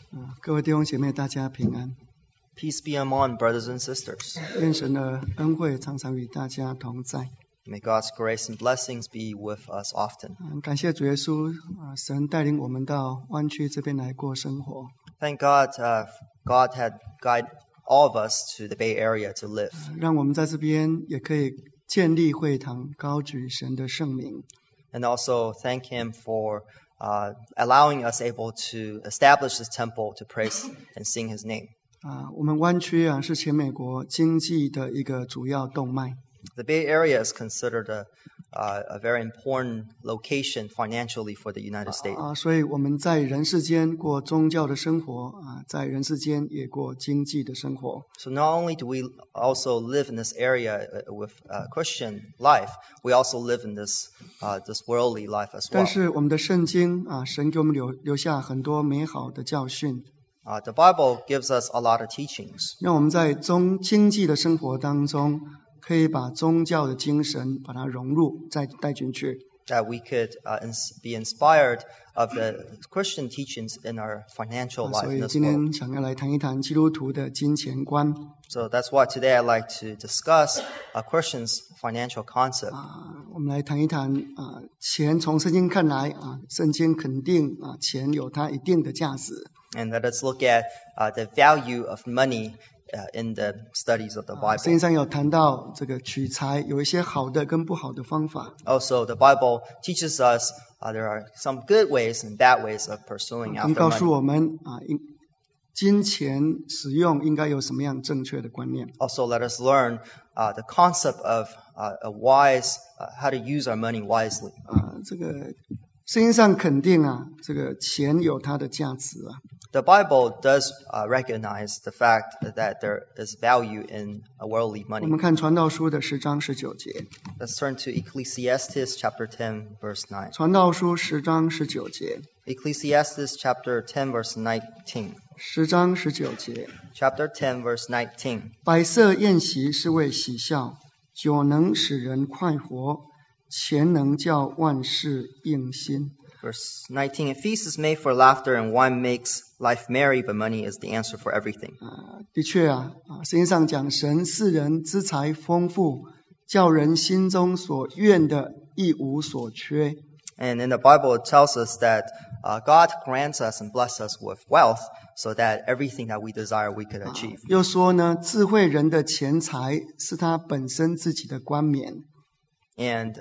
各位弟兄姐妹，大家平安。 Peace be among brothers and sisters. 愿神的恩惠常常与大家同在。 May God's grace and blessings be with us often. 感谢主耶稣，神带领我们到湾区这边来过生活。 Thank God, God had guided all of us to the Bay Area to live. 让我们在这边也可以建立会堂，高举神的圣名。 And also thank Him for allowing us able to establish this temple to praise and sing His name. 我们湾区是全美国经济的一个主要动脉。 The Bay Area is considered a very important location financially for the United States. 所以我们在人世间过宗教的生活在人世间也过经济的生活。 So not only do we also live in this area with Christian life, we also live in this worldly life as well. 但是我们的圣经神给我们留下很多美好的教训。 The Bible gives us a lot of teachings. 让我们在经济的生活当中，可以把宗教的精神把它融入，再带进去。 That we could be inspired of the Christian teachings in our financial life 所 in 以 this 今 world. 天想要来谈一谈基督徒的金钱观。 So that's why today I'd like to discuss a Christian's financial concept. 我们来谈一谈钱从圣经看来圣经肯定钱有它一定的价值。 And let us look at the value of money in the studies of the 圣经 Bible. 上有谈到这个取财有一些好的跟不好的方法。 Also, the Bible teaches us there are some good ways and bad ways of pursuing 他们 after 告诉 money. 我们金钱使用应该有什么样正确的观念。 Also, let us learn the concept of a wise, how to use our money wisely. 这个圣经上肯定这个钱有它的价值 The Bible does recognize the fact that there is value in worldly 我 money. 们看传道书的10章19节。 Let's turn to Ecclesiastes chapter 10, verse 9. 传道书10章19节。 Ecclesiastes chapter 10, verse 19. 10章19节。 Chapter 10, verse 19. 摆设宴席是为喜笑，酒能使人快活，钱能叫万事应心。 Verse 19. A feast is made for laughter and wine makes life merry, but money is the answer for everything. 的确圣经上讲神赐人资财丰富，叫人心中所愿的一无所缺。 And in the Bible, it tells us that God grants us and blesses us with wealth so that everything that we desire we could achieve. 又说呢，智慧人的钱财是他本身自己的冠冕。 And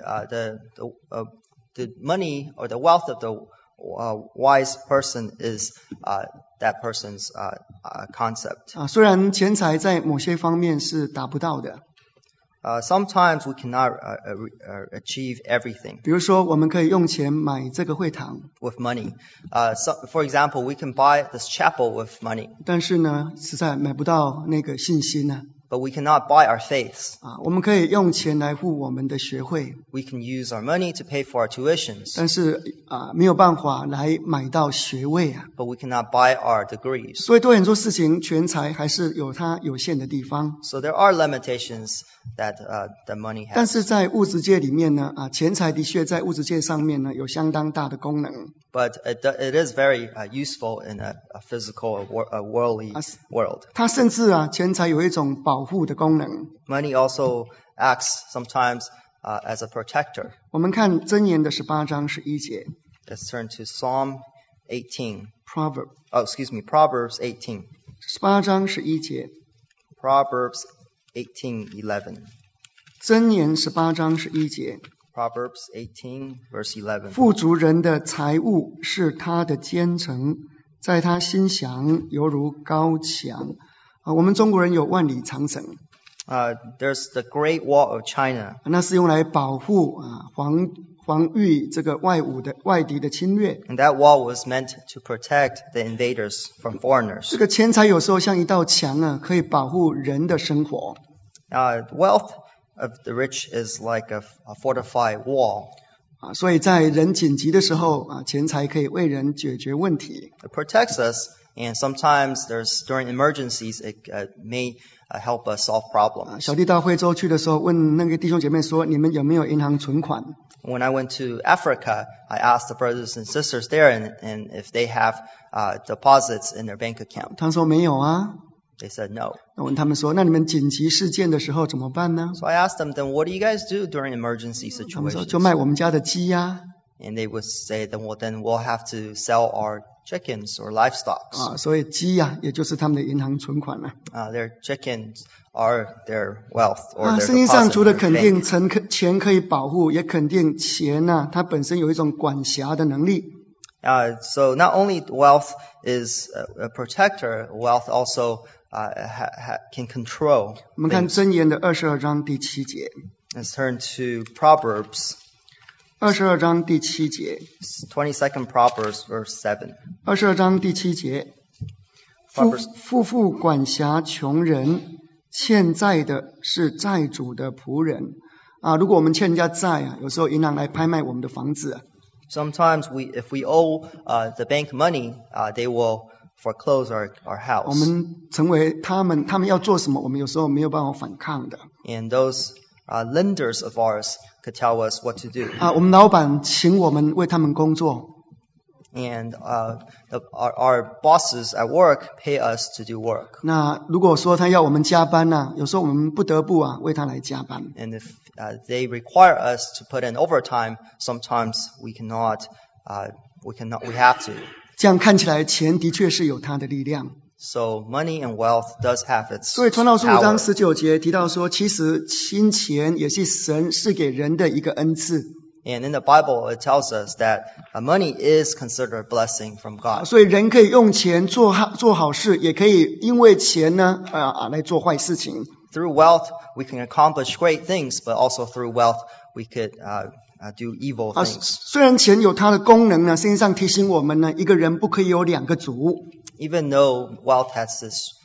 the money or the wealth of the wise person is that person's concept. 虽然钱财在某些方面是达不到的， Sometimes we cannot achieve everything 比如说我们可以用钱买这个会堂， with money. For example, we can buy this chapel with money, 但是呢，实在买不到那个信心呢。 but we cannot buy our faith. 我们可以用钱来付我们的学费， We can use our money to pay for our tuitions, 但是没有办法来买到学位 but we cannot buy our degrees. 所以对很多事情，钱财还是有它有限的地方。 So there are limitations that the money 但 has. 是在物质界里面呢，钱财的确在物质界上面呢有相当大的功能。 But it is very useful in a physical, worldly world. 它甚至钱财有一种保护的功能。 Money also acts sometimes as a protector. 我们看箴言的18章11节 Let's turn to Psalm 18. ，Proverbs Proverbs 18. 18章11节， Proverbs 18:11. 箴言18章11节， Proverbs 18, verse 11. 富足人的财物是他的坚城，在他心想犹如高墙。我们中国人有万里长城， There's the Great Wall of China. 那是用来保护防御这个外敌的侵略。 And that wall was meant to protect the invaders from foreigners. 这个钱财有时候像一道墙可以保护人的生活。 Wealth of the rich is like a fortified wall. 所以在人紧急的时候钱财可以为人解决问题。 It protects us And sometimes during emergencies, it may help us solve problems. 小弟到惠州去的时候，问那个弟兄姐妹说：“你们有没有银行存款？” When I went to Africa, I asked the brothers and sisters there and if they have deposits in their bank account. 他说没有啊。 They said no. 我问他们说：“那你们紧急事件的时候怎么办呢？” So I asked them, then what do you guys do during emergency 他们说：“ situations? 就卖我们家的鸡呀。” And they would say, then we'll have to sell our chickens or livestock. 所以鸡呀，也就是他们的银行存款了。 Their chickens are their wealth or their 圣经上 deposit 除了 in their 肯定 bank. 钱可以保护，也肯定钱呢，它本身有一种管辖的能力。 So not only wealth is a protector, wealth also can control. 我们看箴言的22章第7节。 Let's turn to Proverbs. 22章第7节。 22nd Proverbs, verse 7. 22章第7节。富妇管辖穷人，欠债的是债主的仆人。如果我们欠人家债有时候银行来拍卖我们的房子。 Sometimes if we owe the bank money, they will foreclose our house. 我们成为他们要做什么，我们有时候没有办法反抗的。 And those lenders of ours could tell us what to do. 我们老板请我们为他们工作。 And our bosses at work pay us to do work. 那如果说他要我们加班有时候我们不得不为他来加班。 And if they require us to put in overtime, sometimes we cannot. We have to. 这样看起来，钱的确是有它的力量。 So money and wealth does have its 所以传道书5章 power. 19节提到说，其实金钱也是神赐给人的一个恩赐。 And in the Bible, it tells us that money is considered a blessing from God. 所以人可以用钱做好事，也可以因为钱呢来做坏事情。 Through wealth, we can accomplish great things, but also through wealth, we could do evil things. 虽然钱有它的功能呢，圣经上提醒我们呢，一个人不可以有2个主。 Even though wealth has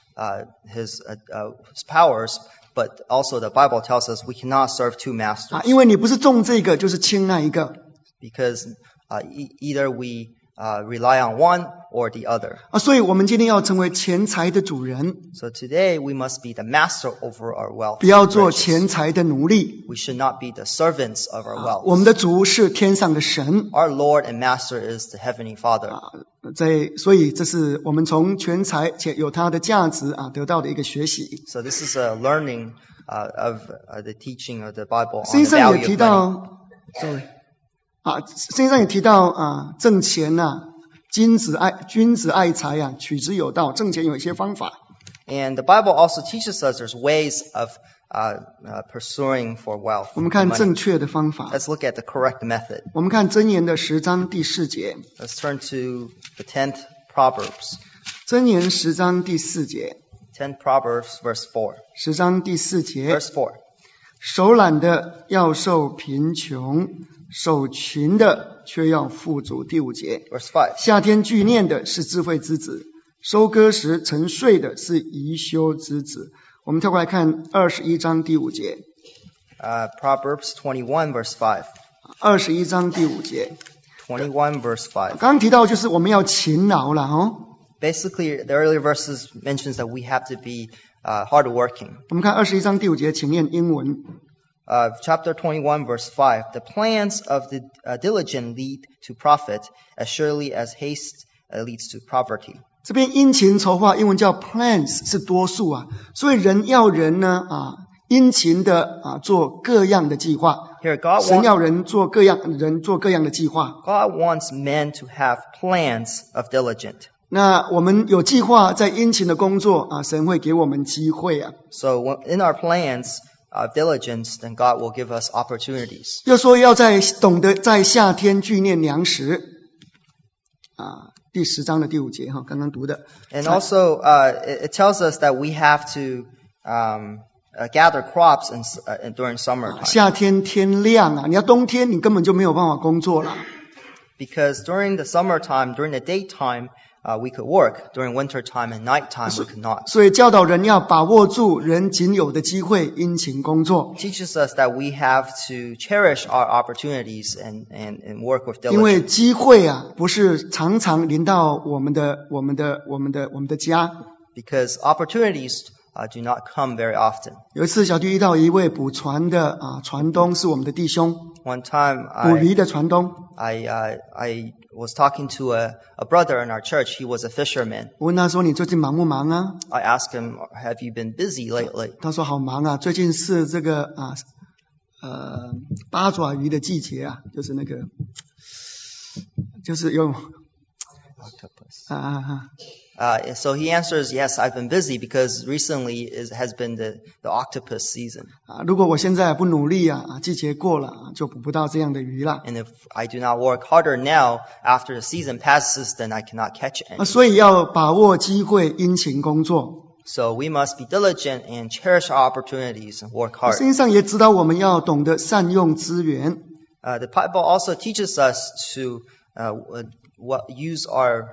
his powers, but also the Bible tells us we cannot serve two masters. 因为你不是重这个，就是轻那一个。 Because either we rely on one or the other. 所以我们今天要成为钱财的主人。 So today we must be the master over our wealth. 不要做钱财的奴隶。 We should not be the servants of our wealth. 我们的主是天上的神。 Our Lord and Master is the Heavenly Father. 所以这是我们从钱财且有它的价值得到的一个学习。 So this is a learning of the teaching of the Bible 圣 on 经 the 上也 value 提 of 到 money. 圣经上也提到挣钱君子爱财取之有道，挣钱有一些方法。 And the Bible also teaches us there's ways of pursuing for wealth. 我们看正确的方法。 Let's look at the correct method. 我们看箴言的10章第4节。 Let's turn to the 10th Proverbs. 箴言10章第4节。 10 Proverbs verse 4. 10章第4节。 Verse 4. 手懒的要受贫穷，手勤的却要富足。第5节。 Verse 5. 夏天聚念的是智慧之子，收割时沉睡的是贻羞之子。我们跳过来看21章第5节。 Proverbs 21 verse 5. 21章第5节。 21 verse 5. 刚刚提到就是我们要勤劳了 Basically, the earlier verses mentions that we have to be hardworking. 我们看21章第5节，请念英文。 Chapter 21 verse 5. The plans of the diligent lead to profit, as surely as haste leads to poverty. 这边殷勤筹划，英文叫 plans 是多数所以人呢殷勤的做各样的计划。 Here, God 神要人做各样的计划。 God wants men to have plans of diligent. 那我们有计划，在殷勤的工作神会给我们机会 So in our plans of diligence, then God will give us opportunities. 又说要懂得在夏天聚念粮食第10章的第5节刚刚读的。 And also, it tells us that we have to gather crops during summertime. 夏天天亮你要冬天你根本就没有办法工作了。 Because during the summertime, during the daytime, we could work. During winter time and night time, we could not. 所以教导人要把握住人仅有的机会，殷勤工作。 It teaches us that we have to cherish our opportunities and work with 因为 diligence. 机会啊，不是常常临到我们的家。 Because opportunities do not come very often. 有一次，小弟遇到一位捕船的船东，是我们的弟兄， One time, 捕鱼的船东。 I was talking to a brother in our church. He was a fisherman. 我问他说：“你最近忙不忙啊 I asked him, "Have you been busy lately?" ？”他说：“好忙啊，最近是这个八爪鱼的季节啊，就是那个，就是用 So he answers, "Yes, I've been busy because recently has been the octopus season. 如果我现在不努力季节过了就捕不到这样的鱼了。 And if I do not work harder now, after the season passes, then I cannot catch any." 所以要把握机会，殷勤工作。 So we must be diligent and cherish our opportunities and work hard. 圣经上也指导我们要懂得善用资源。 The Bible also teaches us to use our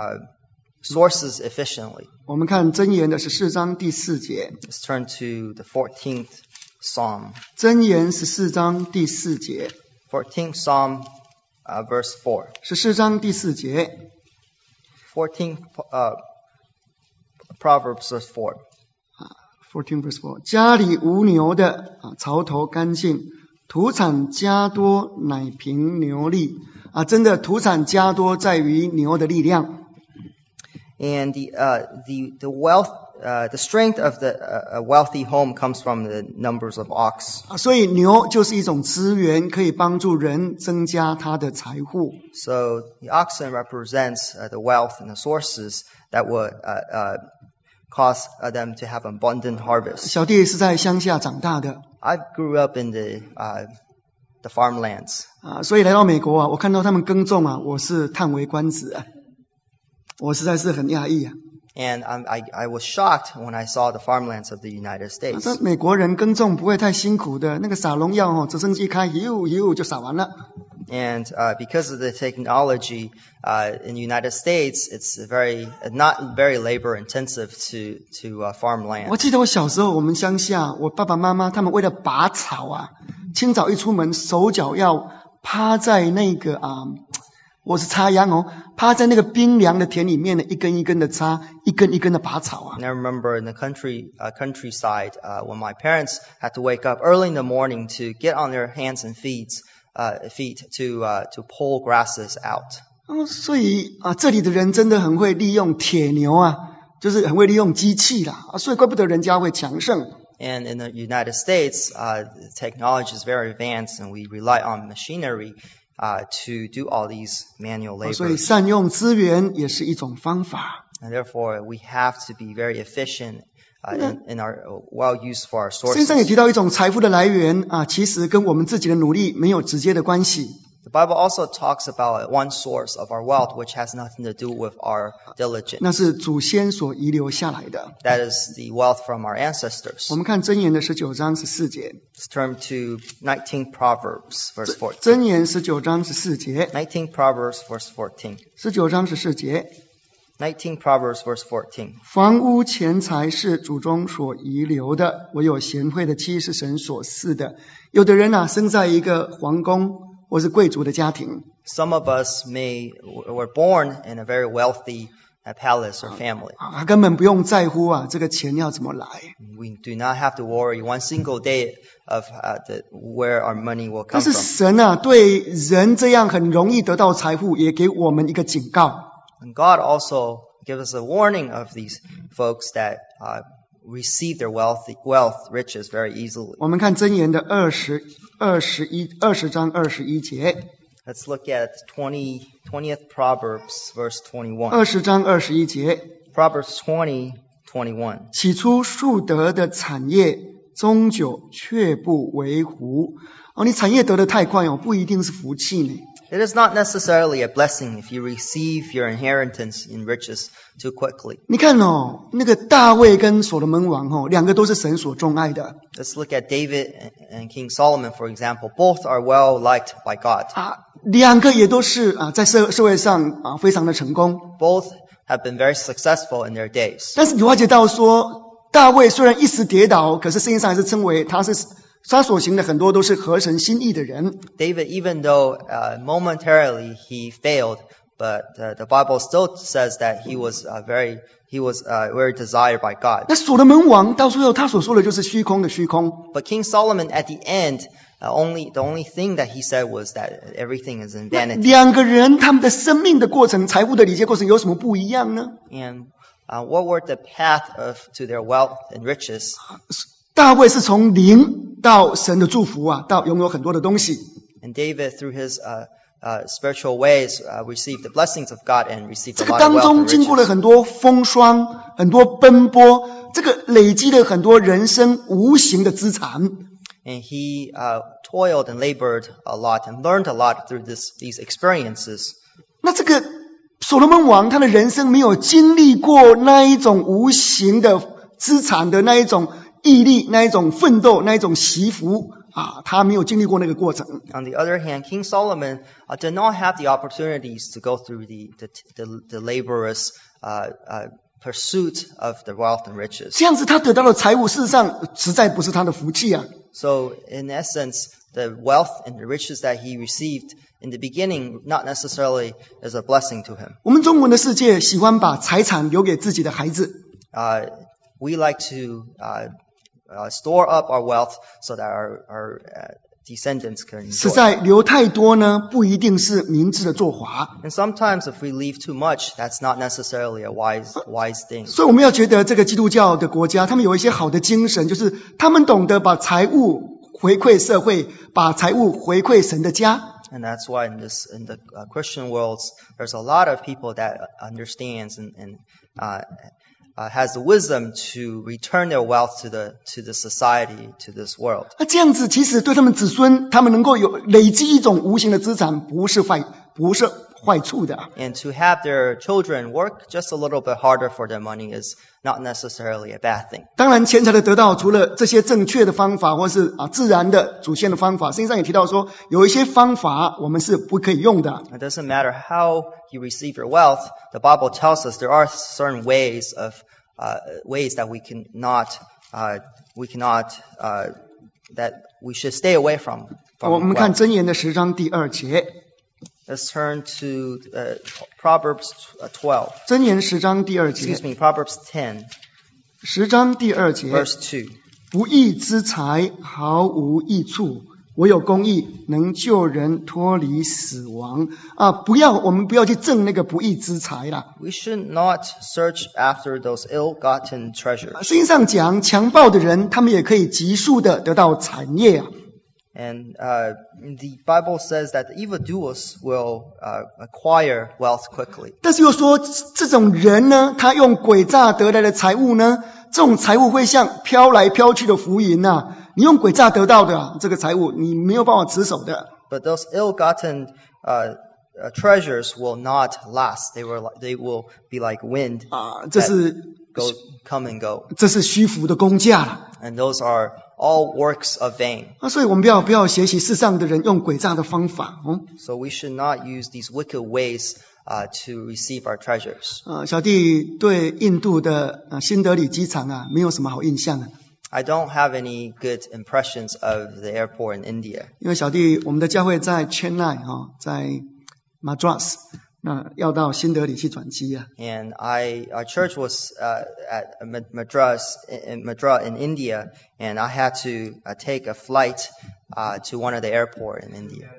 sources efficiently. 我们看箴言的14章第4节。 Let's turn to the 14th Psalm. 箴言14章第4节。 14th Psalm, verse 4. 14章第4节。 14th Proverbs, verse 4. 14 verse 4， 家里无牛的槽头干净，土产加多乃凭牛力。真的土产加多在于牛的力量。 And the wealth, the strength of a wealthy home comes from the numbers of ox. 所以牛就是一种资源，可以帮助人增加他的财富。 So the oxen represents the wealth and the sources that would cause them to have abundant harvest. 小弟是在乡下长大的 I grew up in the farmlands. 所以来到美国我看到他们耕种我是叹为观止我实在是很讶异 And I was shocked when I saw the farmlands of the United States. 说美国人耕种不会太辛苦的，那个撒农药直升机开就撒完了。 And because of the technology in the United States, it's not very labor intensive to farm 我 land. 记得我小时候我们乡下，我爸爸妈妈他们为了拔草清早一出门，手脚要趴在那个我是插秧趴在那个冰凉的田里面一根一根的插，一根一根的拔草 And I remember in the countryside, when my parents had to wake up early in the morning to get on their hands and feet to pull grasses out. 所以这里的人真的很会利用铁牛就是很会利用机器啦所以怪不得人家会强盛。 And in the United States, technology is very advanced, and we rely on machinery to do all these manual 所以 labor. 善用资源也是一种方法。 And therefore, we have to be very efficient in our well use for our 圣经上也 sources. 提到一种财富的来源其实跟我们自己的努力没有直接的关系。 The Bible also talks about one source of our wealth, which has nothing to do with our diligence. 那是祖先所遗留下来的。 That is the wealth from our ancestors. 我们看箴言的19章14节。 Let's turn to 19 Proverbs, verse 14. 箴言19章14节。 19 Proverbs, verse 14. 19章14节。 19 Proverbs, verse 14. 房屋钱财是祖宗所遗留的，唯有贤惠的妻是神所赐的。有的人生在一个皇宫或是贵族的家庭， Some of us were born in a very wealthy palace or family. 根本不用在乎这个钱要怎么来。 We do not have to worry one single day of where our money will 但 come 是 from. 神对人这样很容易得到财富，也给我们一个警告。 And God also gives us a warning of these folks that receive their wealth, riches very easily. 我们看箴言的20章21节。 Let's look at 20th Proverbs, verse 21. 20章21节。 Proverbs 20:21. 起初树德的产业，终久却不为福。你产业得得太快不一定是福气呢。 It is not necessarily a blessing if you receive your inheritance in riches too quickly. 你看那个大卫跟所罗门王两个都是神所钟爱的 Let's look at David and King Solomon, for example. Both are well liked by God. 两个也都是在社会上非常的成功。 Both have been very successful in their days. 但是你了解到说，大卫虽然一时跌倒，可是圣经上还是称为他所行的很多都是合神心意的人。 David, even though momentarily he failed, but the Bible still says that he was very desired by God. 那所罗门王到最后他所说的就是虚空的虚空。 But King Solomon at the end, the only thing that he said was that everything is in vanity. 两个人他们的生命的过程、财富的理解过程有什么不一样呢？ And what were the path to their wealth and riches? 大卫是从灵到神的祝福啊，到拥有很多的东西。 And David, through his spiritual ways, received the blessings of God and received 这 a 个 lot of 当 wealth 中 and 经过了 riches. 很多风霜，很多奔波，这个累积了很多人生无形的资产。 And he toiled and labored a lot and learned a lot through these experiences. 那这个所罗门王他的人生没有经历过那一种无形的资产的那一种毅力，那一种奋斗，那一种习福啊，他没有经历过那个过程。 On the other hand, King Solomon did not have the opportunities to go through the laborious pursuit of the wealth and riches. 这样子他得到的财物，事实上实在不是他的福气啊。 So, in essence, the wealth and the riches that he received in the beginning, not necessarily is a blessing to him. 我们中文的世界喜欢把财产留给自己的孩子。 We like to store up our wealth so that our descendants can 实 enjoy. 在留太多呢，不一定是明智的做法。 And sometimes if we leave too much, that's not necessarily a wise thing. 所以我们要觉得这个基督教的国家，他们有一些好的精神，就是他们懂得把财物回馈社会，把财物回馈神的家。 And that's why in the Christian worlds, there's a lot of people that understands and has the wisdom to return their wealth to the society, to this world. 那这样子其实对他们子孙，他们能够有累积一种无形的资产，不是坏处的。 And to have their children work just a little bit harder for their money is not necessarily a bad thing. 当然，钱财的得到，除了这些正确的方法，或是自然的祖先的方法，圣经上也提到说，有一些方法我们是不可以用的。 It doesn't matter how you receive your wealth. The Bible tells us there are certain ways that we cannot that we should stay away from. 我们看箴言的10章第2节。 Let's turn to Proverbs 12. 箴言10章第2节。 Excuse me, Proverbs 10, 10章第2节。 verse 2. 不义之财毫无益处，唯有公义能救人脱离死亡。我们不要去挣那个不义之财啦。 We should not search after those ill-gotten treasures. 圣经上讲，强暴的人，他们也可以急速的得到产业啊。 And the Bible says that the evildoers will acquire wealth quickly. 但是又说，这种人呢，他用诡诈得来的财物呢，这种财物会像飘来飘去的浮云啊。你用诡诈得到的这个财物，你没有办法持守的。 But those ill-gotten treasures will not last. They will be like wind 这是 come and go. 这是虚浮的工价了。 And those are all works of vain. 所以我们不要学习世上的人用诡诈的方法。 So we should not use these wicked ways to receive our treasures. 小弟对印度的新德里机场没有什么好印象的。 I don't have any good impressions of the airport in India. 因为小弟我们的教会在 Chennai 在 Madras， 那要到新德里去转机啊。 And our church was at Madras in India, and I had to take a flight to one of the airport in India.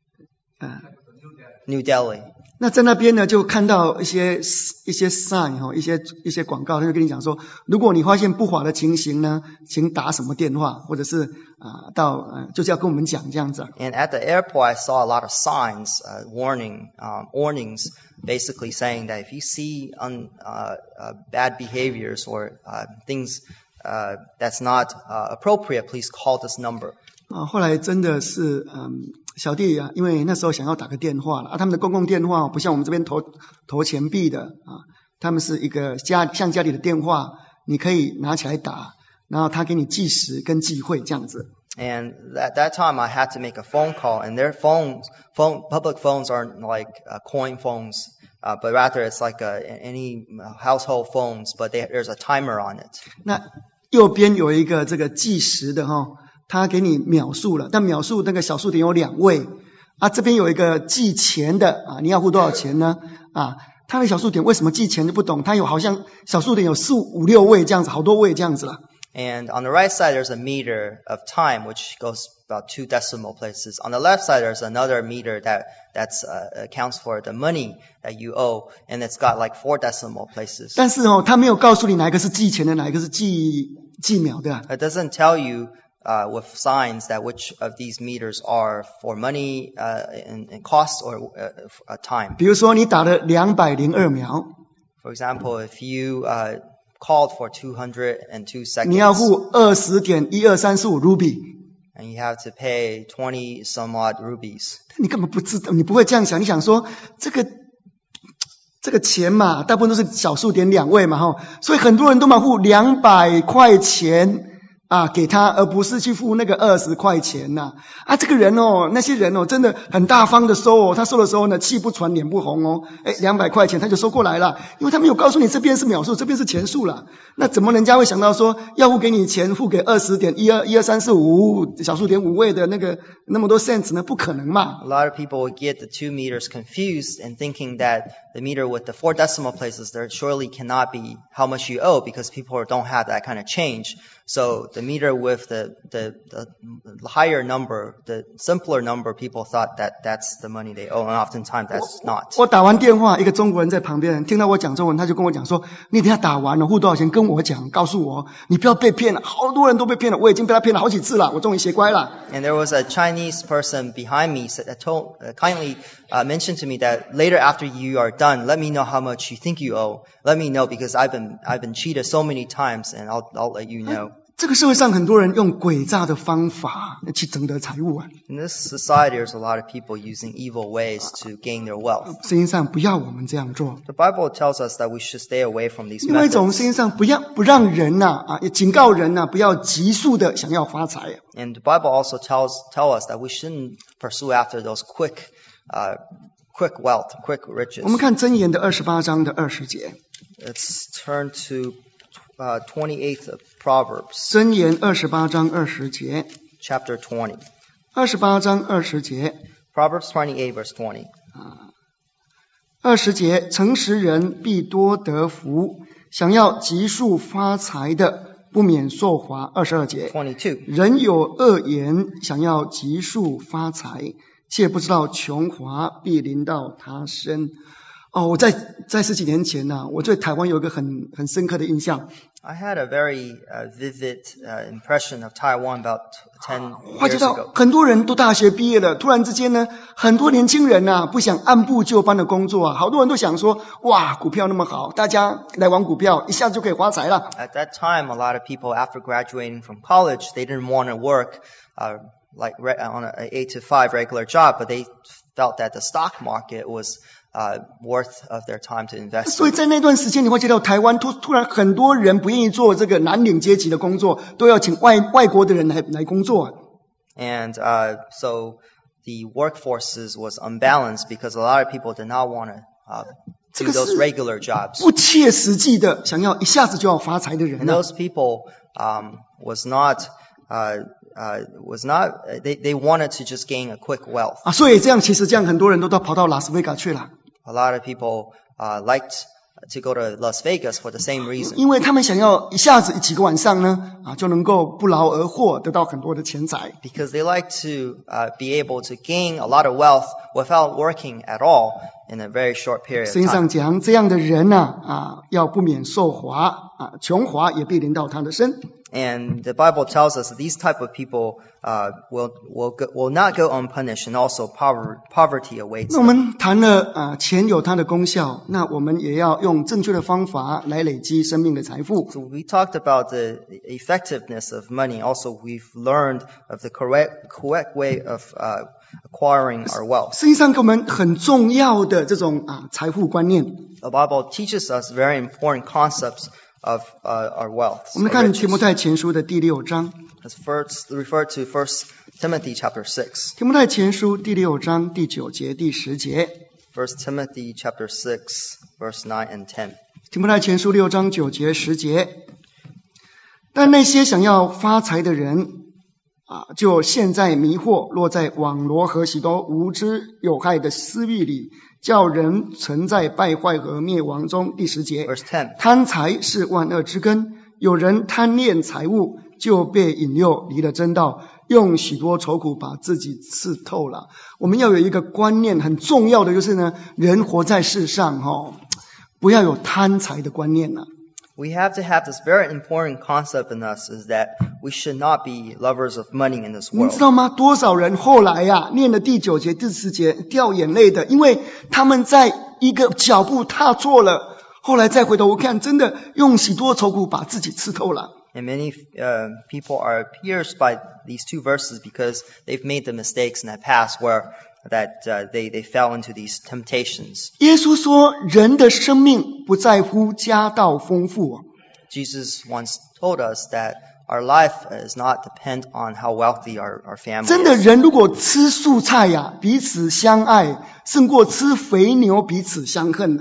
New Delhi. 那在那边呢，就看到一些 sign 一些广告，他就跟你讲说，如果你发现不法的情形呢，请打什么电话，或者是就是要跟我们讲这样子。 And at the airport, I saw a lot of signs, warnings, basically saying that if you see bad behaviors or things that's not appropriate, please call this number. 后来真的是小弟因为那时候想要打个电话了他们的公共电话不像我们这边投钱币的他们是一个像家里的电话，你可以拿起来打，然后他给你计时跟计会这样子。 And at that time, I had to make a phone call, and their public phones aren't like coin phones. but rather it's like any household phones, but there's a timer on it. 那右边有一个这个计时的他给你秒数了，但秒数那个小数点有2位啊，这边有一个计钱的啊，你要付多少钱呢？啊，它的小数点为什么计钱就不懂？它有好像小数点有4、5、6位这样子，好多位这样子了。 And on the right side, there's a meter of time, which goes about 2 decimal places. On the left side, there's another meter that's accounts for the money that you owe, and it's got like 4 decimal places. 但是它没有告诉你哪一个是计钱的，哪一个是计秒的。 It doesn't tell you with signs that which of these meters are for money and cost or time. 比如说你打了202秒。 For example, if you called for 202 seconds. 你要付20.1235 ruby. And you have to pay 20 some odd rubies. 你根本不知道，你不会这样想，你想说这个钱嘛，大部分都是小数点2位嘛所以很多人都嘛付200块钱啊给他，而不是去付那个20块钱呐。这个人那些人真的很大方的收他收的时候呢，气不喘脸不红200块钱他就收过来了，因为他没有告诉你这边是秒数，这边是钱数了。那怎么人家会想到说要付给你钱，付给20.12345小数点5位的那么多 cents 呢？不可能嘛。 A lot of people would get the 2 meters confused and thinking that the meter with the 4 decimal places, there surely cannot be how much you owe because people don't have that kind of change. So the meter with the higher number, the simpler number, people thought that that's the money they owe, and oftentimes that's not. 我打完电话，一个中国人在旁边听到我讲中文，他就跟我讲说：“你等一下打完了付多少钱？跟我讲，告诉我，你不要被骗了。好多人都被骗了，我已经被他骗了好几次了，我终于学乖了。” And there was a Chinese person behind me kindly mentioned to me that later after you are done, let me know how much you think you owe. Let me know because I've been cheated so many times, and I'll let you know. 这个社会上很多人用诡诈的方法去争得财物啊。 In this society, there's a lot of people using evil ways to gain their wealth. 圣经上不要我们这样做。 The Bible tells us that we should stay away from these 另外一种 methods. 圣经上不让人也警告人不要急速的想要发财。 And the Bible also tell us that we shouldn't pursue after those quick wealth, quick riches. 我们看箴言的28章的20节。 Let's turn to 28th of Proverbs. 箴言28章20节。 Chapter 20. 28章20节。 Proverbs 28 verse 20. 20节，诚实人必多得福，想要急速发财的，不免受罚。22节。 22. 人有恶言，想要急速发财，却不知道穷华必临到他身。我在10几年前我对台湾有一个很深刻的印象。 I had a very vivid impression of Taiwan about 10 发觉 years 到 ago. 很多人都大学毕业了，突然之间呢，很多年轻人不想按部就班的工作好多人都想说，哇，股票那么好，大家来玩股票，一下子就可以发财了。 At that time, a lot of people, after graduating from college, they didn't want to work like on an 8 to 5 regular job, but they felt that the stock market was worth of their time to invest. 所以在那段时间，你会觉得台湾突然很多人不愿意做这个蓝领阶级的工作，都要请外国的人来工作。 And so the workforces was unbalanced because a lot of people did not want to do those regular jobs. 不切实际的，想要一下子就要发财的人 And those people was not they wanted to just gain a quick wealth. 所以其实很多人都跑到拉斯维加去了。 A lot of people liked to go to Las Vegas for the same reason. 因为他们想要一下子几个晚上呢就能够不劳而获，得到很多的钱财。 Because they like to be able to gain a lot of wealth without working at all in a very short period of 圣经上 time. 讲，这样的人要不免受罚穷华也必临到他的身。 And the Bible tells us that these type of people will not go unpunished, and also poverty awaits 那我 them. 们谈了钱有它的功效，那我们也要用正确的方法来累积生命的财富。 So we talked about the effectiveness of money. Also, we've learned of the correct way of acquiring our wealth. 圣经上给我们很重要的这种财富观念。 The Bible teaches us very important concepts of our wealth. 我们看提摩太前书的第6章。 Let's first refer to 1 Timothy chapter 6. 提摩太前书第6章第9节第10节。 1 Timothy chapter 6, verse 9 and 10. 提摩太前书6章9节10节。但那些想要发财的人就陷在迷惑，落在网罗和许多无知有害的私欲里，叫人存在败坏和灭亡中。第10节。 Verse 10. 贪财是万恶之根，有人贪恋财物，就被引诱离了真道，用许多愁苦把自己刺透了。我们要有一个观念，很重要的就是呢，人活在世上不要有贪财的观念。 We have to have this very important concept in us, is that we should not be lovers of money in this 你 world. 知道吗？多少人后来念了第9节、第10节掉眼泪的，因为他们在一个脚步踏错了，后来再回头看，真的用许多愁苦把自己刺透了。 And many people are pierced by these two verses because they've made the mistakes in the past where they fell into these temptations. 耶稣说，人的生命不在乎家道丰富。 Jesus once told us that our life is not depend on how wealthy our family 真的， is. 人如果吃素菜彼此相爱，胜过吃肥牛彼此相恨。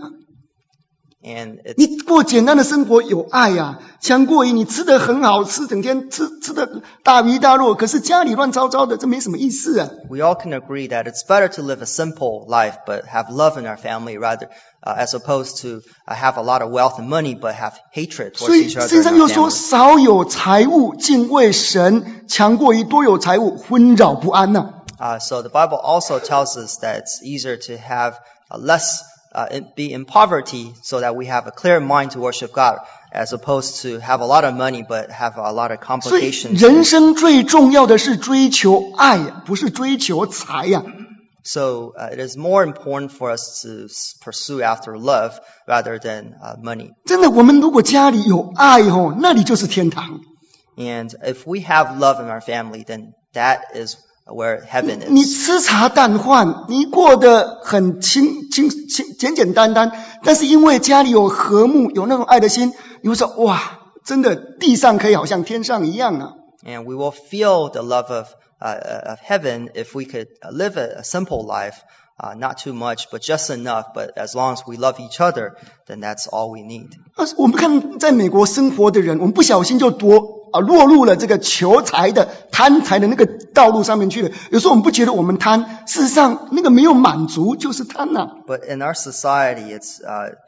And it's, 你过简单的生活有爱强过于你吃得很好吃，整天吃得大鱼大肉，可是家里乱糟糟的，这没什么意思。 we all can agree that it's better to live a simple life but have love in our family rather as opposed to have a lot of wealth and money but have hatred 所 towards 以 each other 圣经 in 上 our 又说， family. 少有财物敬畏神，强过于多有财物纷扰不安。 So the Bible also tells us that it's easier to have less be in poverty so that we have a clear mind to worship God as opposed to have a lot of money but have a lot of 所以 complications. 人生最重要的是追求爱不是追求财 So it is more important for us to pursue after love rather than money. 真的，我们如果家里有爱那里就是天堂。 And if we have love in our family, then that is where heaven 你 is. 吃茶淡饭，你过得很简简单单，但是因为家里有和睦，有那种爱的心，你会说哇，真的地上可以好像天上一样。 And we will feel the love of heaven if we could live a simple life, not too much, but just enough. But as long as we love each other, then that's all we need. 我们看在美国生活的人，我们不小心就落入了这个求财的贪财的那个道路上面去了。有时候我们不觉得我们贪，事实上那个没有满足就是贪。 But in our society, it's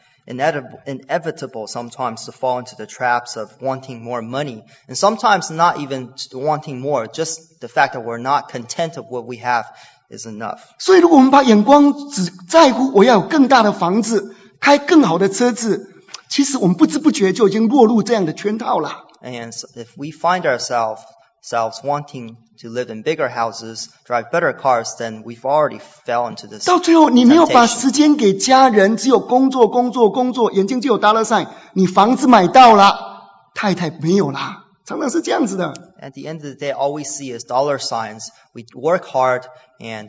inevitable sometimes to fall into the traps of wanting more money. And sometimes not even wanting more, just the fact that we're not content of what we have is enough. 所以如果我们把眼光只在乎我要有更大的房子，开更好的车子，其实我们不知不觉就已经落入这样的圈套了。 And so if we find ourselves wanting to live in bigger houses, drive better cars, then we've already fell into this 到最后你没有把 temptation. 时间给家人，只有工作，眼睛就有dollar sign，你房子买到了，太太没有啦，常常是这样子的。 At the end of the day, all we see is dollar signs. We work hard and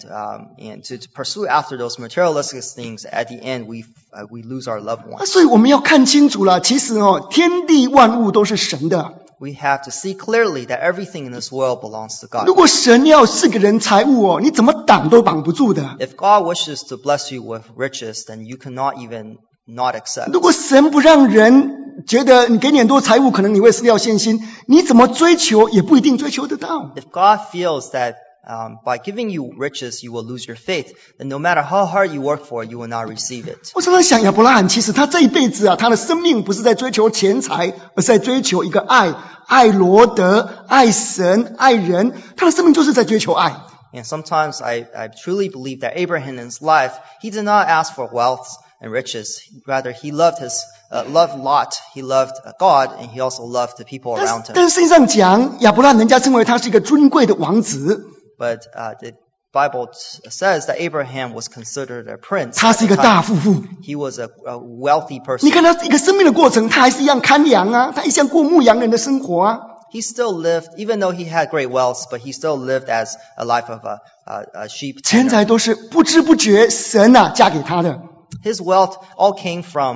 to pursue after those materialistic things. At the end, we lose our loved ones. 所以我们要看清楚了，其实天地万物都是神的。 We have to see clearly that everything in this world belongs to God. 如果神要赐给人财物你怎么挡都挡不住的。 If God wishes to bless you with riches, then you cannot even not accept. 如果神不让人觉得你给你很多财物，可能你会失掉信心，你怎么追求也不一定追求得到。 If God feels that by giving you riches, you will lose your faith, then no matter how hard you work for it, you will not receive it. 我常常想亚伯拉罕，其实他这一辈子他的生命不是在追求钱财，而是在追求一个爱罗德，爱神，爱人，他的生命就是在追求爱。 And sometimes I truly believe that Abraham in his life, he did not ask for wealth and riches. Rather, he loved loved Lot, he loved God, and he also loved the people around him. 但是圣经上讲，亚伯拉罕人家称为他是一个尊贵的王子， But the Bible says that Abraham was considered a prince. 他是一个大富户。 He was a wealthy 你 person. 看他一个生命的过程，他还是一样看羊他一向过牧羊人的生活 He still lived, even though he had great wealth, but he still lived as a life of a sheep 钱 tanner. 财都是不知不觉神加给他的， His wealth all came from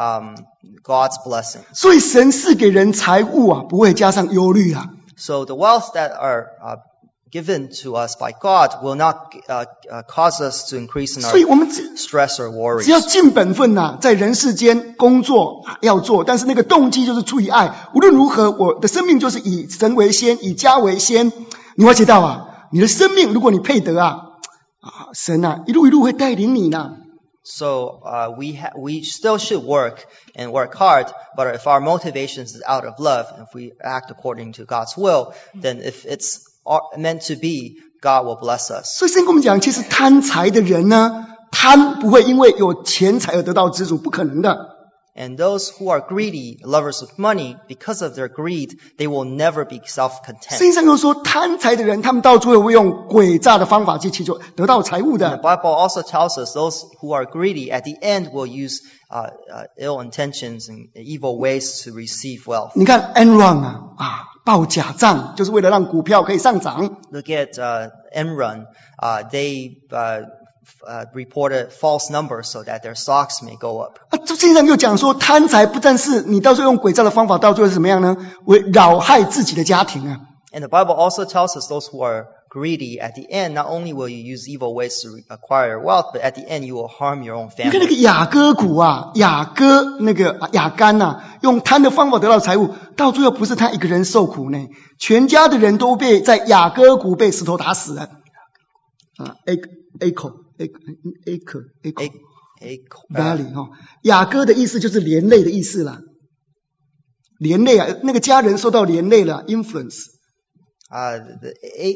God's blessing. 所以神赐给人财物不会加上忧虑。 So the wealth that are given to us by God will not cause us to increase in 所以我们 our stress or worries. 只要尽本分在人世间工作要做，但是那个动机就是出于爱。无论如何，我的生命就是以神为先，以家为先。你会知道你的生命，如果你配得神一路一路会带领你呢。 So we still should work and work hard, but if our motivations is out of love, if we act according to God's will, then if it's meant to be, God will bless us. 所以圣经跟我们讲，其实贪财的人呢，贪不会因为有钱财而得到知足，不可能的。 And those who are greedy, lovers of money, because of their greed, they will never be self-content. 圣经上又说，贪财的人，他们到最后会用诡诈的方法去祈求得到财物的。 The Bible also tells us those who are greedy at the end will use ill intentions and evil ways to receive wealth. 你看 Enron 报假账，就是为了让股票可以上涨。 Look at Enron. They reported false numbers so that their stocks may go up. 这经常就讲说，贪财不但是你到最后用诡诈的方法，到最后是怎么样呢？为扰害自己的家庭 And the Bible also tells us those who are greedy at the end, not only will you use evil ways to acquire wealth, but at the end you will harm your own 你看那个 family. 雅各股雅各那个雅干用贪的方法得到财物，到最后不是他一个人受苦呢，全家的人都被在雅各股被石头打死了。Valley 雅各的意思就是连累的意思啦，连累那个家人受到连累了 influence。 The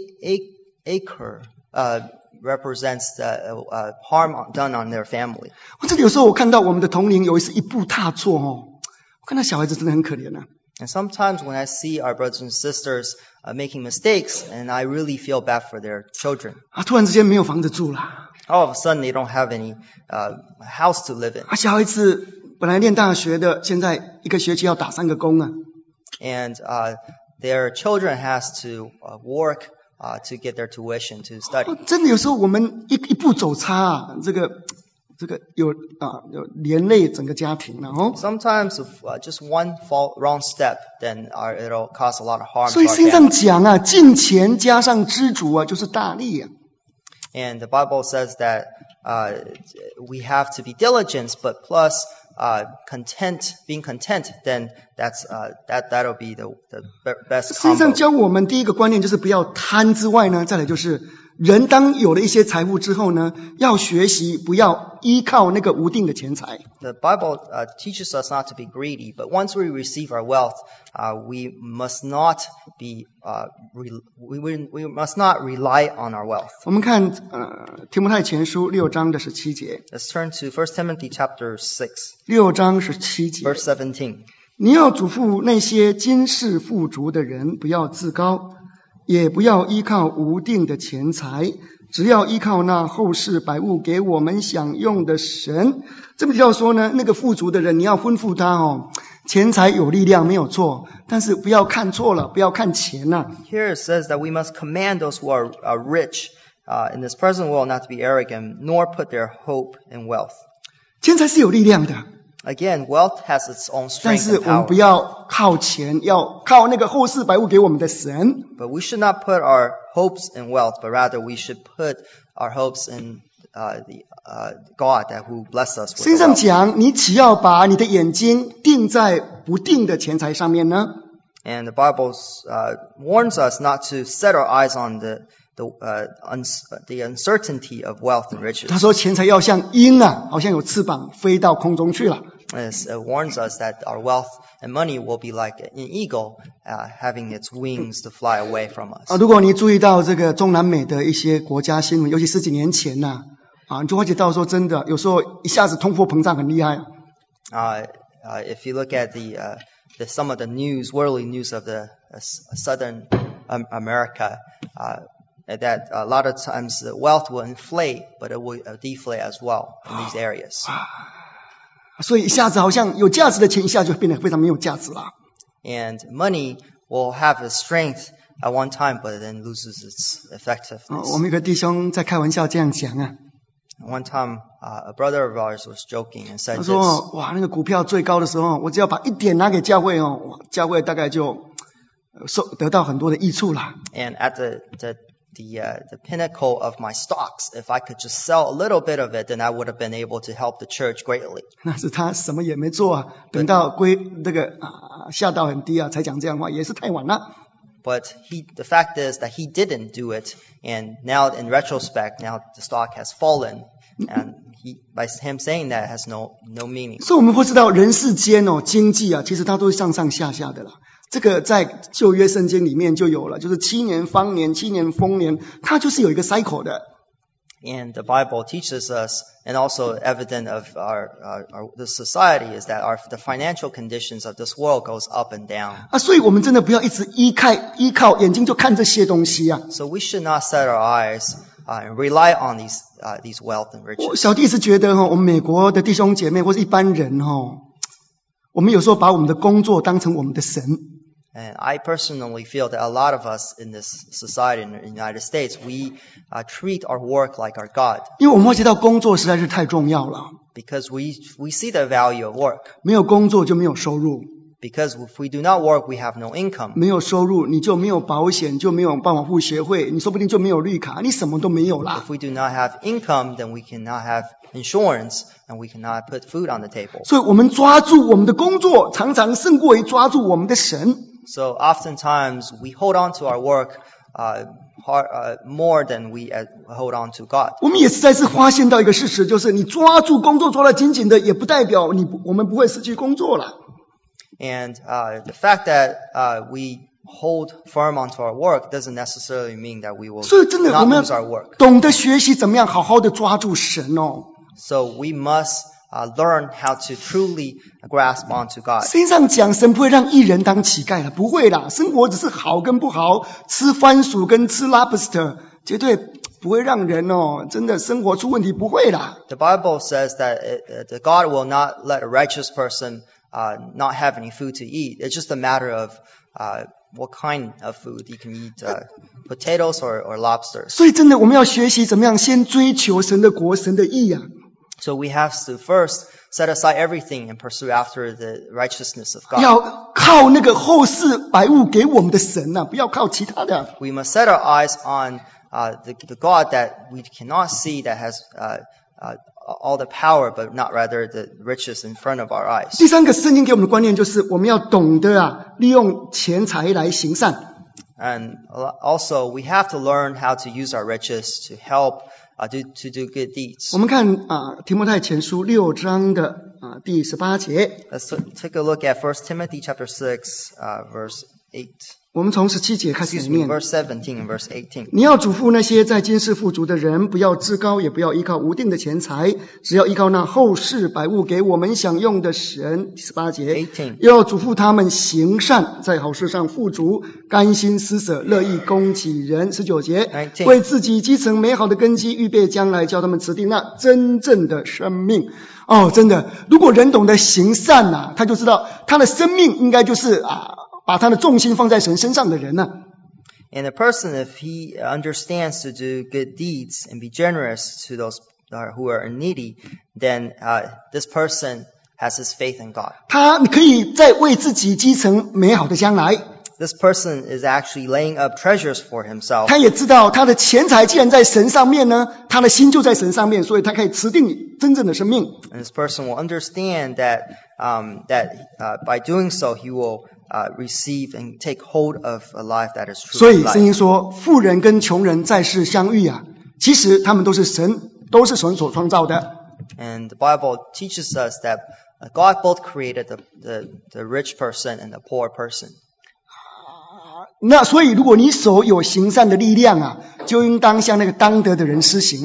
acre represents the harm done on their family. 这里有时候我看到我们的同龄有一次一步踏错我看到小孩子真的很可怜 And sometimes when I see our brothers and sisters making mistakes, and I really feel bad for their children. 突然之间没有房子住了。 All of a sudden they don't have any house to live in. 小孩子本来念大学的，现在一个学期要打3个工 And their children has to work to get their tuition to study. 真的有时候我们一步走差这个有连累整个家庭了 Sometimes if just one wrong step, then it'll cause a lot of harm. 所以圣经上讲敬虔加上知足就是大利 And the Bible says that we have to be diligent, but plus being content, then that'll be the best combo. 圣经上教我们第一个观念就是不要贪之外呢，再来就是人当有了一些财物之后呢，要学习不要依靠那个无定的钱财。 The Bible teaches us not to be greedy, but once we receive our wealth, we must not rely on our wealth. 我们看提摩太前书6章的17节。 Let's turn to 1 Timothy chapter 6. 6章17节。 Verse 17. 你要嘱咐那些今世富足的人，不要自高，也不要依靠无定的钱财，只要依靠那后世百物给我们享用的神。这么要说呢，那个富足的人，你要吩咐他钱财有力量没有错，但是不要看错了，不要看钱 Here it says that we must command those who are rich in this present world not to be arrogant, nor put their hope in wealth. 钱财是有力量的。 Again, wealth has its own 但 strength 是 and 我们 power. 不要靠钱，要靠那个后世百物给我们的神。 But we should not put our hopes in wealth, but rather we should put our hopes in God who bless us with 圣经 the 上 wealth. 讲，你只要把你的眼睛定在不定的钱财上面呢， And the Bible warns us not to set our eyes on the uncertainty of wealth and riches. 他说钱财要像鹰好像有翅膀飞到空中去了。 It warns us that our wealth and money will be like an eagle having its wings to fly away from us. 如果你注意到这个中南美的一些国家新闻，尤其10几年前你就会觉得说真的，有时候一下子通货膨胀很厉害。 If you look at some of the worldly news of the southern America, that a lot of times the wealth will inflate, but it will deflate as well in these areas. 所以一下子好像有价值的钱，一下就变得非常没有价值了。 And money will have its strength at one time, but then loses its effectiveness. 我们有个弟兄在开玩笑这样讲 One time, a brother of ours was joking and said 他 this. 说哇，那个股票最高的时候，我只要把1点拿给教会教会大概就得到很多的益处啦。 And at the the pinnacle of my stocks. If I could just sell a little bit of it, then I would have been able to help the church greatly. 那是他什么也没做啊，等到下到很低啊，才讲这样的话，也是太晚了。 But the fact is that he didn't do it, and now in retrospect, now the stock has fallen, and by him saying that has no meaning. 所以我们会知道人世间经济啊，其实它都是上上下下的啦。这个在旧约圣经里面就有了，就是7年方年、7年丰年，它就是有一个 cycle 的。 And the Bible teaches us, and also evident of the society, is that the financial conditions of this world goes up and down. 啊，所以我们真的不要一直依靠眼睛就看这些东西啊。 So we should not set our eyes and rely on these wealth and riches. 小弟是觉得我们美国的弟兄姐妹或是一般人我们有时候把我们的工作当成我们的神。 And I personally feel that a lot of us in this society in the United States, we treat our work like our God. 因为我们会知道工作实在是太重要了。 Because we see the value of work. 没有工作就没有收入。 Because if we do not work, we have no income. 没有收入，你就没有保险，就没有办法付学费，你说不定就没有绿卡，你什么都没有啦。 If we do not have income, then we cannot have insurance, and we cannot put food on the table. 所以我们抓住我们的工作，常常胜过于抓住我们的神。 So oftentimes we hold on to our work more than we hold on to God. 我们也实在是发现到一个事实，就是你抓住工作抓得紧紧的，也不代表我们不会失去工作了。 And the fact that we hold firm onto our work doesn't necessarily mean that we will 所以真的我 not 们 lose our work. 懂得学习怎么样好好的抓住神 So we must learn how to truly grasp onto God. 实际上讲，神不会让义人当乞丐了，不会啦。生活只是好跟不好，吃番薯跟吃 lobster， 绝对不会让人真的生活出问题，不会啦。 The Bible says that that God will not let a righteous person not have any food to eat. It's just a matter of what kind of food you can eat, potatoes or lobsters. 所以真的我们要学习怎么样先追求神的国、神的义啊。 So we have to first set aside everything and pursue after the righteousness of God. 要靠那个后世百物给我们的神啊，不要靠其他的。 We must set our eyes on the God that we cannot see, that has all the power, but not rather the riches in front of our eyes. 第三个圣经给我们的观念就是我们要懂得利用钱财来行善。 And also we have to learn how to use our riches to help to do good deeds. 我们看提摩太前书6章的第18节。 Let's take a look at 1 Timothy chapter 6, verse 8. 我们从17节开始 Excuse 念。 me, verse 17 and verse 18. 你要嘱咐那些在今世富足的人，不要自高，也不要依靠无定的钱财，只要依靠那后世百物给我们享用的神。第18节。 18. 要嘱咐他们行善，在好事上富足，甘心施舍，乐意供给人。19节。 19. 为自己积成美好的根基，预备将来叫他们持定那真正的生命。真的，如果人懂得行善他就知道他的生命应该就是把他的重心放在神身上的人 And a person, if he understands to do good deeds and be generous to those who are needy, then this person has his faith in God. 他可以再为自己积成美好的将来。 This person is actually laying up treasures for himself. 他也知道他的钱财既然在神上面呢，他的心就在神上面，所以他可以持定真正的生命。 And this person will understand that by doing so, he will receive and take hold of a life that is 所 true 以圣经 life. 说，富人跟穷人在世相遇其实他们都是神所创造的。 And the Bible teaches us that God both created the rich person and the poor person. 那所以如果你手有行善的力量就应当向那个当得的人施行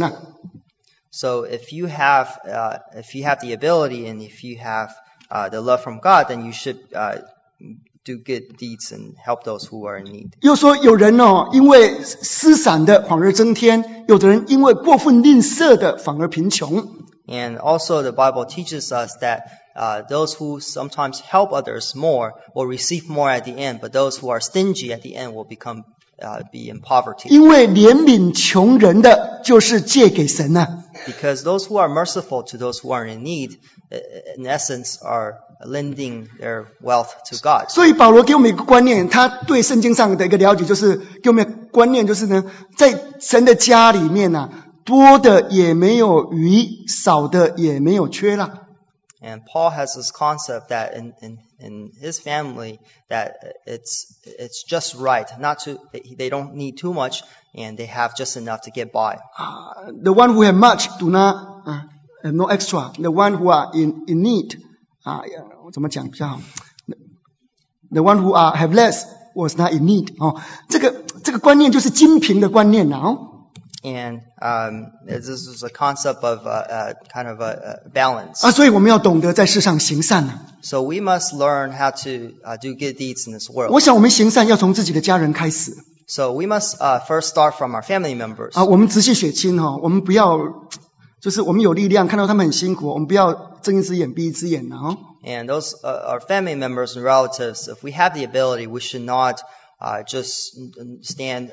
So if you have the ability and if you have the love from God, then you should do good deeds and help those who are in need. 又说有人因为施散的反而增添，有的人因为过分吝啬的反而贫穷。 And also the Bible teaches us that those who sometimes help others more will receive more at the end, but those who are stingy at the end will be in poverty. 因为怜悯穷人的，就是借给神 Because those who are merciful to those who are in need, in essence, are lending their wealth to God. 所以保罗给我们一个观念，他对圣经上的一个了解，就是给我们一个观念，就是呢，在神的家里面啊，多的也没有余，少的也没有缺了。 And Paul has this concept that in his family that it's just right, they don't need too much and they have just enough to get by. The one who have much do not have no extra. The one who are in need 怎么讲比较好 ？The one who have less was not in need. 这个观念就是金平的观念哦。 And this is a concept of kind of a balance. 所以我们要懂得在世上行善啊。 So we must learn how to do good deeds in this world. 我想我们行善要从自己的家人开始。 So we must first start from our family members. 我们直系血亲我们不要，就是我们有力量看到他们很辛苦，我们不要睁一只眼闭一只眼 And those our family members and relatives, if we have the ability, we should not just stand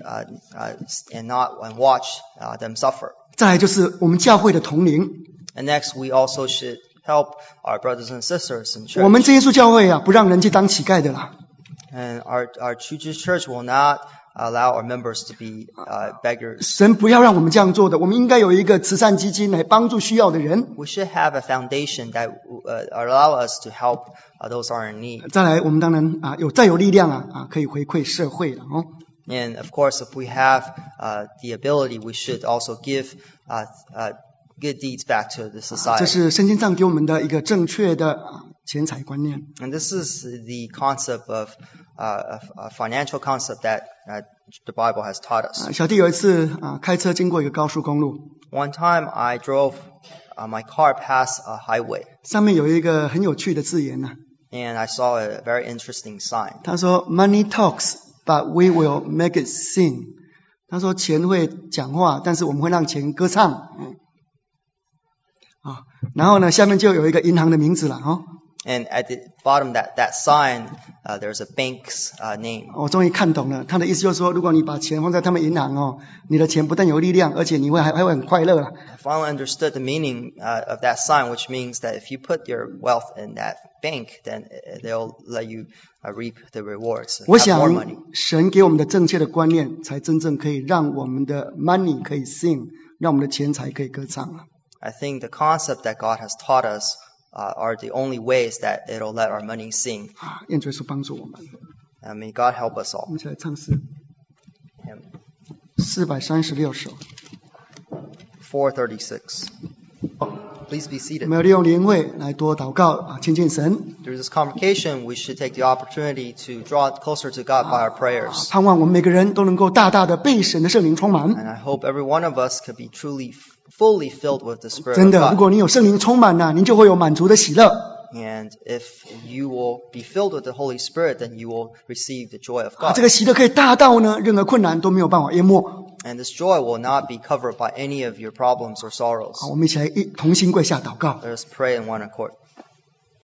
and watch them suffer. 再来就是我们教会的同龄。 And next, we also should help our brothers and sisters in church. 我们真耶稣教会不让人去当乞丐的啦。 And our church will not allow our members to be beggars. 神不要让我们这样做的，我们应该有一个慈善基金来帮助需要的人。 We should have a foundation that allow us to help those who are in need. 再来，我们当然再有力量可以回馈社会了 And of course, if we have the ability, we should also give good deeds back to the society. 这是圣经上给我们的一个正确的钱财观念。 And this is the concept of a financial concept that the Bible has taught us. 小弟有一次开车经过一个高速公路。 One time I drove my car past a highway. 上面有一个很有趣的字眼 And I saw a very interesting sign. 他说 Money talks, but we will make it sing. 他说钱会讲话，但是我们会让钱歌唱。然后呢，下面就有一个银行的名字了 And at the bottom that sign, there's a bank's name. 我终于看懂了，他的意思就是说，如果你把钱放在他们银行你的钱不但有力量，而且你还会很快乐了。 I finally understood the meaning of that sign, which means that if you put your wealth in that bank, then they'll let you reap the rewards. 我 Have more 想 money. 神给我们的正确的观念，才真正可以让我们的 money 可以 sing， 让我们的钱财可以歌唱了。 I think the concept that God has taught us are the only ways that it'll let our money sing. 愿主耶稣帮助我们。 May God help us 我 all. 们一起来唱诗436首。 436. Please be 我 seated. 们要利用灵会来多祷告亲近神。 Through this convocation, we should take the opportunity to draw closer to God by our prayers. 盼望我们每个人都能够大大的被神的圣灵充满。 And I hope every one of us could be fully filled with the Spirit 真 of 的，如 God. 果你有圣灵充满您就会有满足的喜乐。 And if you will be filled with the Holy Spirit, then you will receive the joy of God. 这个喜乐可以大到任何困难都没有办法淹没。 And this joy will not be covered by any of your problems or sorrows. 我们一起来同心跪下祷告。 Let us pray in one accord.